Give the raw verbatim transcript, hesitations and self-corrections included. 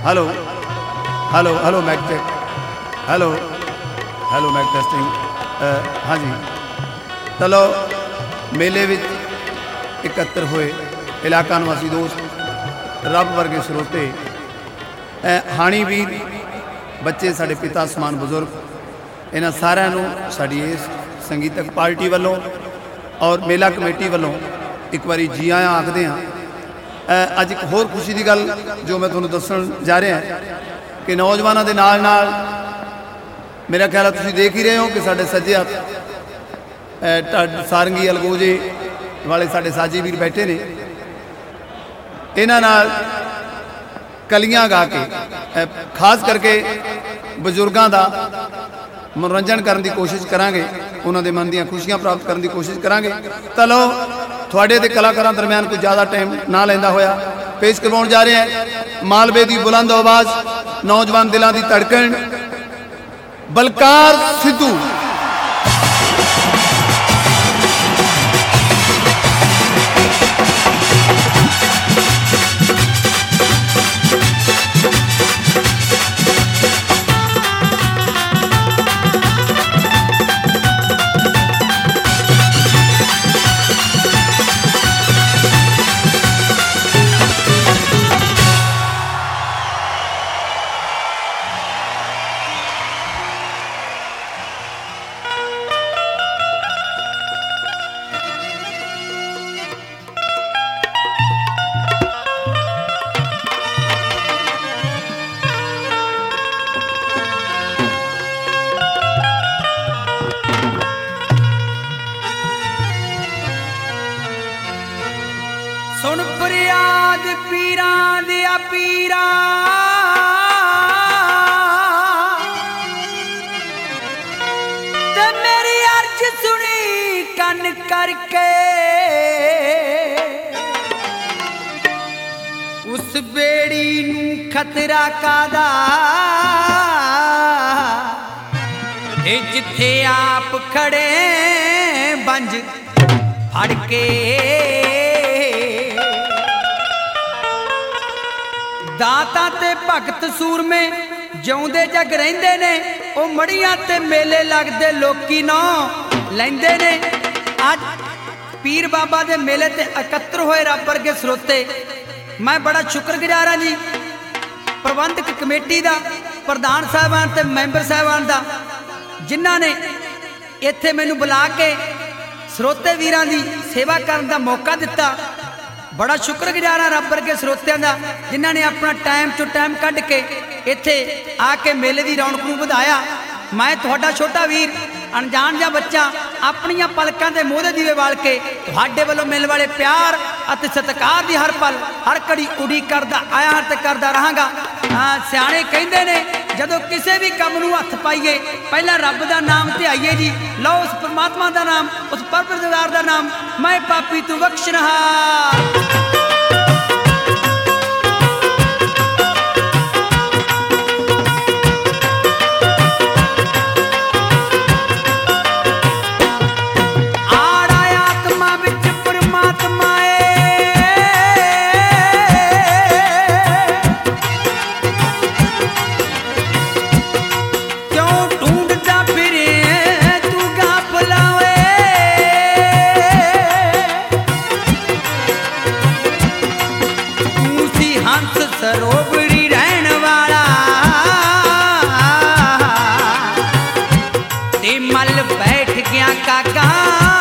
Hello hello hello mic check hello hello mic testing हाँ जी। चलो मेले विच इकत्र होए इलाका निवासी दोस्त, रब वर्गे स्रोते, हाणी वीर, बच्चे, साडे पिता समान बुजुर्ग, इन्हां सारिਆਂ ਨੂੰ ਸਾਡੀ ਇਸ संगीतक पार्टी वालों और मेला कमेटी वालों एक बारी जी आया आखते हैं। अज एक होर खुशी की गल जो मैं तुहानूं दस्सण जा रहा कि नौजवानों के नाल नाल मेरा ख्याल है तुसीं देख ही रहे हो कि साडे सज्जे हत्थ सारंगी अलगोजे वाले साडे साजी वीर बैठे ने, इन्हां नाल कलियां गा के खास करके बजुर्गों का मनोरंजन करने की कोशिश करांगे, उन्होंने मन दी खुशियां प्राप्त करने की कोशिश करांगे। चलो थोड़े ते कलाकारां दरम्यान कुछ ज़्यादा टाइम ना लेंदा होया पेश करवाउण जा रहे हैं मालवे की बुलंद आवाज़, नौजवान दिलों की धड़कन, बलकार सिद्धू। सुन फरियाद पीरां दिया पीरा, ते मेरी अर्ज सुनी कन करके, उस बेड़ी नूं खतरा कादा ते जिथे आप खड़े बंज फड़ के। दाता ते भगत सूरमे जिउंदे जग रहिंदे ने, ओ मड़ियां ते मेले लगदे लोकी नौ लैंदे ने। अज पीर बाबा दे मेले ते एकत्र होए रब वर्गे स्रोते, मैं बड़ा शुक्रगुजार हाँ जी प्रबंधक कमेटी दा, प्रधान साहबान ते मैंबर साहबान दा, जिन्हां ने इत्थे मैनूं बुला के स्रोते वीरां दी सेवा करन दा मौका दिता। बड़ा शुक्रगुजार हाँ रब वर्गे स्रोतियां दा, जिन्हां ने अपना टाइम चो टाइम कढ़ के इत्थे आके मेले की रौनक नूं वधाया। मैं तुहाडा छोटा वीर अनजान जा बच्चा अपनियां पलकां दे मोह दे दीवे वाल के तुहाडे वल्लों मिलण वाले प्यार अते सत्कार दी हर पल हर घड़ी उड़ीक करदा आया हां ते करदा रहांगा। सियाणे कहिंदे ने जदों किसी भी काम नूं हत्थ पाईए पहला रब दा नाम ध्याईए जी। लो उस परमात्मा दा नाम, उस परवरदिगार दा नाम, मैं पापी तू बख्शनहार। सरोवरी रहन वाला ते मल बैठ गया काका।